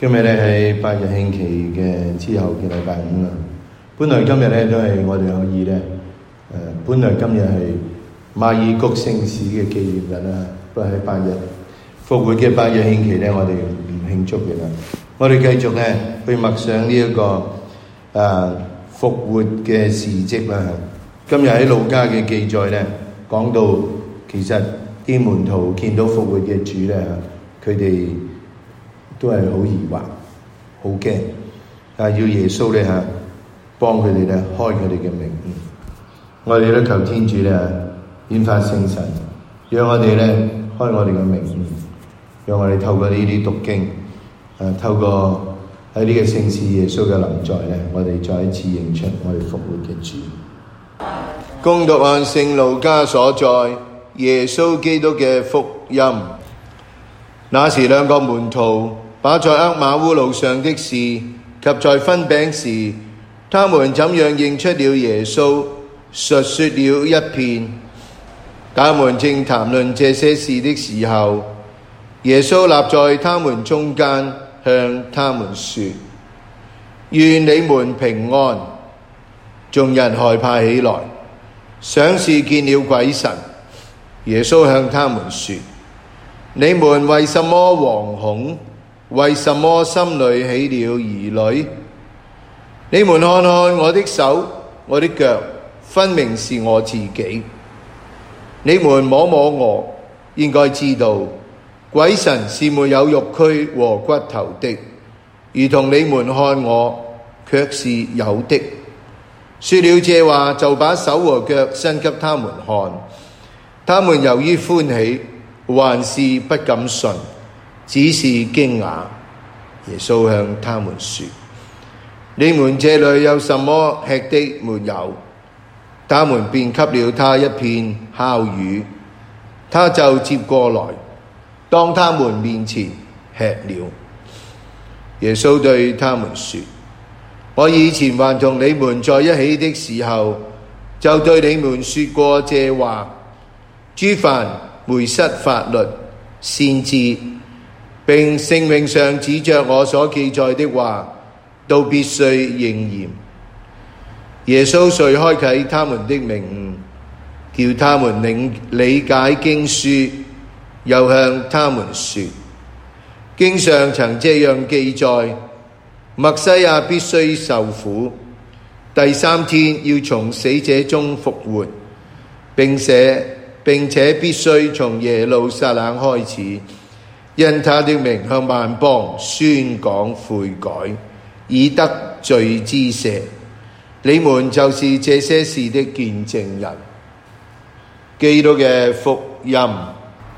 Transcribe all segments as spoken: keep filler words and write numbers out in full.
今日咧係八日慶期嘅之後嘅禮拜五啦。本來今日咧都係我哋可以咧，誒、呃，本來今日係馬爾谷聖史嘅紀念日啦，不過喺八日復活嘅八日慶期咧，我哋唔慶祝嘅啦。我哋繼續咧去默想呢、這、一個誒復活嘅事蹟啦。今日喺路加嘅記載咧，講到其實啲門徒見到復活嘅主咧，佢哋都係好疑惑、好驚，啊！要耶穌咧嚇幫佢哋咧開佢哋嘅明悟。我哋都求天主咧顯發聖神，讓我哋咧開我哋嘅明悟，讓我哋透過呢啲讀經，啊，透過喺呢個聖事耶穌嘅臨在咧，我哋再一次認出我哋復活嘅主。恭讀按聖路加所載耶穌基督嘅福音。那時兩個門徒把在厄瑪烏路上的事及在分餅時，他們怎樣認出了耶穌，述說了一遍。他們正談論這些事的時候，耶穌立在他們中間，向他們說：願你們平安！眾人害怕起來，想是見了鬼神。耶穌向他們說：你們為什麼惶恐？為什麼心裏起了疑慮？你們看看我的手，我的腳，分明是我自己。你們摸摸我，應該知道鬼神是沒有肉軀和骨頭的，如同你們看我，卻是有的。說了這話，就把手和腳伸給他們看。他們由於歡喜，還是不敢信，只是驚訝。耶穌向他們說：你們這裏有什麼吃的沒有？他們便給了他一片烤魚，他就接過來，當他們面前吃了。耶穌對他們說：我以前還同你們在一起的時候，就對你們說過這話。諸凡梅瑟法律、先知並聖詠上指着我所記載的話，都必須應驗。耶穌遂開啟他們的明悟，叫他們領理解經書，又向他們說：經上曾這樣記載，默西亞必須受苦，第三天要從死者中復活，並且並且必須從耶路撒冷開始，因他的名向萬邦宣講悔改，以得罪之赦。你們就是這些事的見證人。基督嘅福音啊！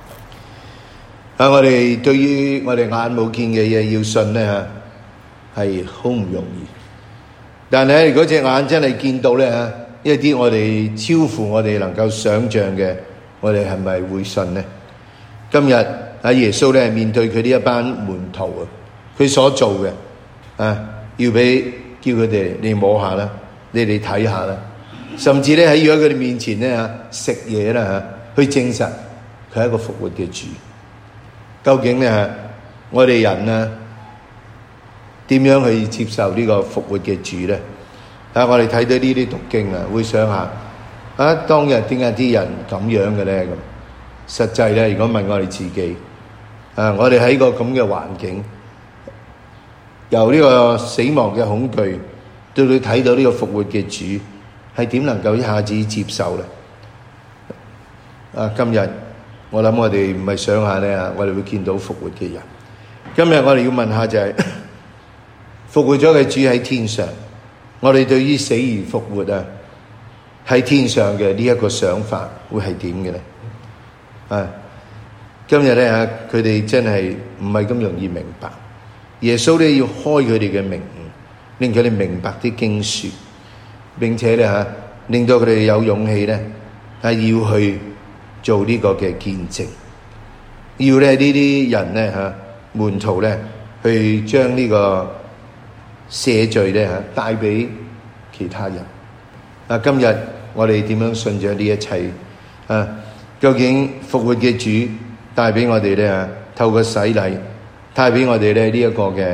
我哋對於我哋眼冇見嘅嘢要信呢，係好唔容易。但係如果隻眼真係見到呢，一啲我哋超乎我哋能夠想象嘅，我哋係咪會信呢？今日阿耶穌咧面對佢呢一班門徒啊，佢所做嘅啊，要俾叫佢哋你摸下啦，你哋睇下啦，甚至咧喺要喺佢哋面前咧食嘢啦吓，去證實佢係一個復活嘅主。究竟咧我哋人啊點樣去接受呢個復活嘅主咧？啊，我哋睇到呢啲讀經啊，會想下。啊！當日點解啲人咁樣嘅咧？咁實際咧，如果問我哋自己，啊，我哋喺個咁嘅環境，由呢個死亡嘅恐懼，到你睇到呢個復活嘅主，係點能夠一下子接受咧？啊！今日我諗我哋唔係想下咧，我哋會見到復活嘅人。今日我哋要問下就係、是、復活咗嘅主喺天上，我哋對於死而復活啊！喺天上嘅呢一個想法會係點嘅咧？啊，今日咧吓，佢哋真係唔係咁容易明白。耶穌咧要開佢哋嘅明悟，令佢哋明白啲經書，並且咧吓，令到佢哋有勇氣咧，係要去做呢個嘅見證，要咧呢啲人咧吓，門徒咧去將呢個赦罪咧吓帶俾其他人。啊！今日我哋點樣信咗呢一切？啊！究竟復活嘅主帶俾我哋咧，透過洗禮帶俾我哋咧呢一個嘅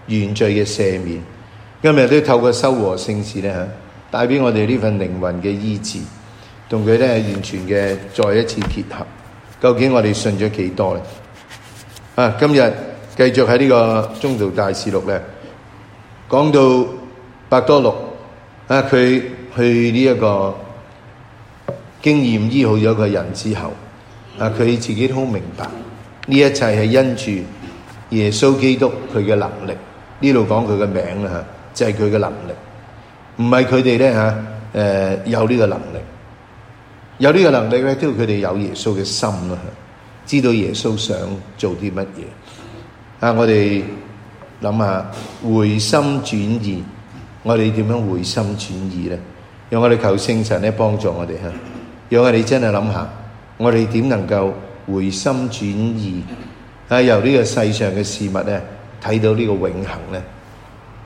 原罪嘅赦免。今日都透過修和聖事咧嚇，帶俾我哋呢份靈魂嘅醫治，同佢咧完全嘅再一次結合。究竟我哋信咗幾多咧？啊，今日繼續喺呢個宗徒大事錄咧，講到伯多祿啊，佢去呢一個經驗醫好咗個人之後，啊，佢自己都好明白呢一切係因住耶穌基督佢嘅能力。呢度講佢嘅名啦嚇，就係佢嘅能力，唔係佢哋咧嚇誒有呢個能力，有呢個能力咧，都要佢哋有耶穌嘅心啦，知道耶穌想做啲乜嘢啊！我哋諗下回心轉意，我哋點樣回心轉意咧？讓我哋求聖神咧幫助我哋嚇，讓我哋真係諗下，我哋點能夠回心轉意啊？由呢個世上嘅事物咧，睇到呢個永恆咧。